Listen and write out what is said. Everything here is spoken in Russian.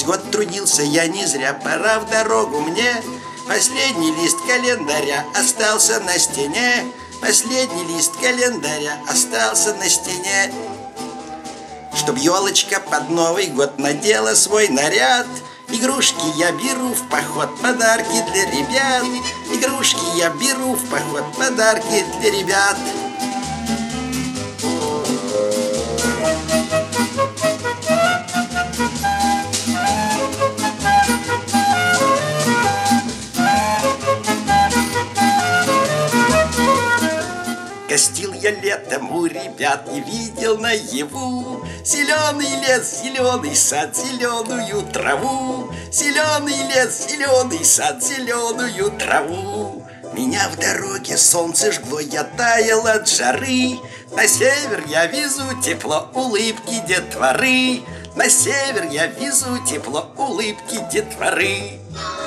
Весь год трудился я не зря, пора в дорогу мне. Последний лист календаря остался на стене. Последний лист календаря остался на стене. Чтоб елочка под Новый год надела свой наряд. Игрушки я беру в поход, подарки для ребят. Игрушки я беру в поход, подарки для ребят. Гостил я летом у ребят и видел наяву зеленый лес, зеленый сад, зеленую траву. Зеленый лес, зеленый сад, зеленую траву. Меня в дороге солнце жгло, я таял от жары. На север я везу тепло, улыбки детворы. На север я везу тепло, улыбки детворы.